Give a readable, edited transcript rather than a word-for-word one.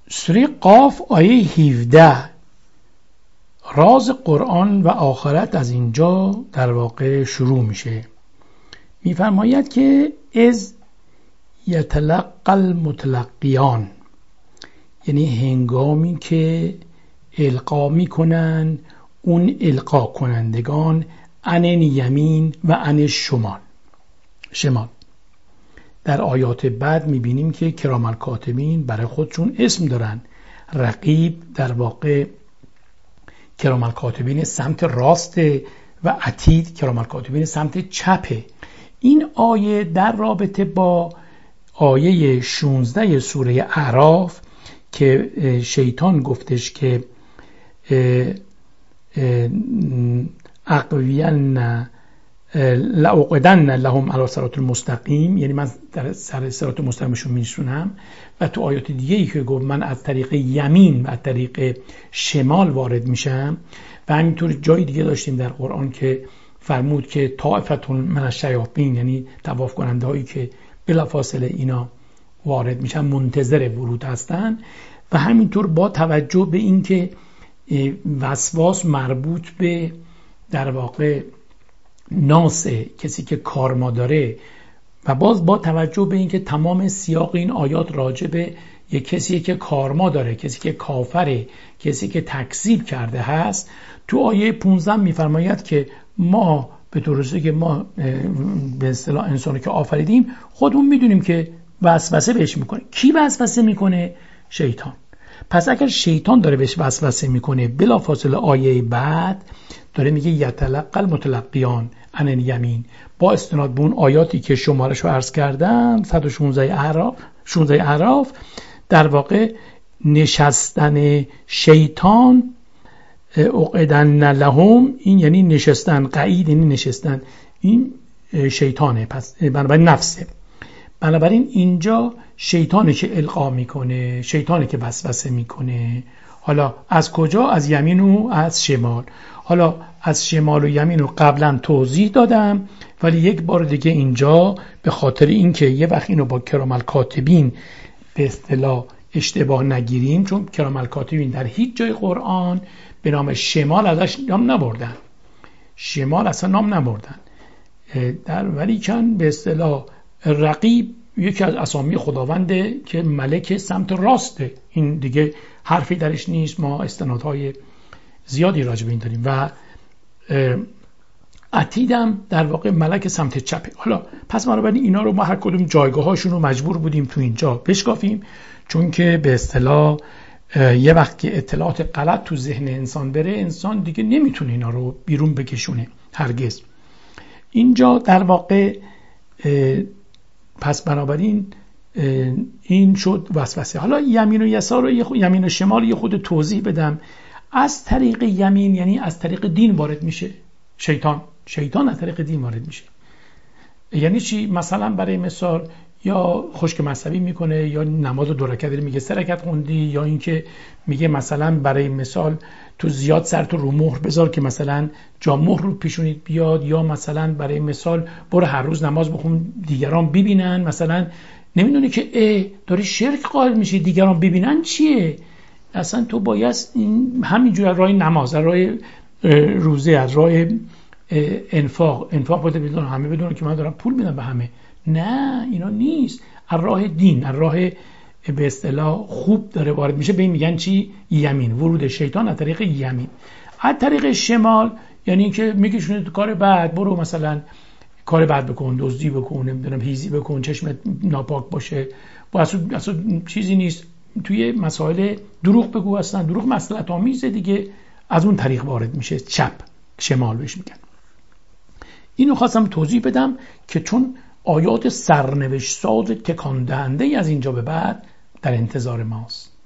سوره قاف آیه 17 راز قرآن و آخرت از اینجا در واقع شروع میشه. میفرماید که از یتلقی المتلقیان، یعنی هنگامی که القا میکنن اون القا کنندگان عن یمین و عن شمال. در آیات بعد میبینیم که کرام الکاتبین برای خودشون اسم دارن. رقیب در واقع کرام الکاتبین سمت راسته و عتید کرام الکاتبین سمت چپه. این آیه در رابطه با آیه 16 سوره اعراف که شیطان گفتش که اقوین لأقعدن لهم علی صراط المستقیم، یعنی من در سر صراط مستقیمشون میشونم. و تو آیات دیگه ای که گفت من از طریق یمین و از طریق شمال وارد میشم. و همینطور جای دیگه داشتیم در قرآن که فرمود که طائفة من الشیاطین، یعنی طواف کننده هایی که بلافاصله اینا وارد میشن منتظر ورود هستن. و همینطور با توجه به این که وسواس مربوط به در واقع ناسه، کسی که کارما داره، و باز با توجه به اینکه تمام سیاق این آیات راجع به یک کسی که کارما داره، کسی که کافره، کسی که تکذیب کرده هست. تو آیه 15 میفرماید که ما به طوری که ما به اصطلاح انسانو که آفریدیم خودمون میدونیم که وسوسه بهش میکنه. کی وسوسه میکنه؟ شیطان. پس اگر شیطان داره بهش وسوسه میکنه، بلافاصله آیه بعد داره میگه یتلقی المتلقیان عن الیمین، با استناد به اون آیاتی که شمارش رو عرض کردم 116 اعراف در واقع نشستن شیطان اقعدن لهم، این یعنی نشستن، قعید یعنی نشستن، این شیطانه، پس بنابراین نفسه. بنابراین اینجا شیطانه که القا میکنه، شیطانه که وسوسه میکنه. حالا از کجا؟ از یمین و از شمال. حالا از شمال و یمین رو قبلا توضیح دادم، ولی یک بار دیگه اینجا به خاطر اینکه یه وقت اینو با کرام الکاتبین به اصطلاح اشتباه نگیریم، چون کرام الکاتبین در هیچ جای قرآن به نام شمال ازش نام نبردن، شمال اصلا نام نبردن. ولی کن به اصطلاح رقیب یکی از اسامی خداونده که ملک سمت راسته، این دیگه حرفی درش نیست، ما استنادهای زیادی راجع به این داریم. و عتیدم در واقع ملک سمت چپه. حالا پس بنابراین اینا رو ما هر کدوم جایگاهاشون رو مجبور بودیم تو اینجا بشکافیم، چون که به اصطلاح یه وقت که اطلاعات غلط تو ذهن انسان بره، انسان دیگه نمیتونه اینا رو بیرون بکشونه هرگز. اینجا در واقع پس بنابراین این شد وسوسه. حالا یمین و یسار و یمین و شمال یه خود توضیح بدم. از طریق یمین یعنی از طریق دین وارد میشه شیطان از طریق دین وارد میشه. یعنی چی؟ مثلا برای مثال یا خشک مذهبی میکنه، یا نماز 2 رکعت داره میگه 3 رکعت خوندی، یا اینکه میگه مثلا برای مثال تو زیاد سرتو رو مهر بذار که مثلا جا مهر رو پیشونیت بیاد، یا مثلا برای مثال برو هر روز نماز بخون دیگران ببینن. مثلا نمیدونه که داری شرک قائل میشی، دیگران ببینن چیه؟ اصلا تو باید همینجور از راه نماز، از راه روزه، از راه انفاق بده بدون همه بدون که من دارم پول میدم به همه. نه، اینا نیست. از راه دین، از راه به اصطلاح خوب داره وارد میشه. به این میگن چی؟ یمین، ورود شیطان از طریق یمین. از طریق شمال یعنی که میگه تو کار بد، برو مثلا کار بد بکن، دزدی بکن، نمیدونم هیزی بکن، چشمت ناپاک باشه، با اصلا چیزی نیست، توی مسائل دروغ بگو، اصلا دروغ مصلحت آمیزه دیگه. از اون طریق وارد میشه، چپ، شمال بهش میگن. اینو خواستم توضیح بدم که چون آیات سرنوشت ساز تکان دهنده از اینجا به بعد در انتظار ماست.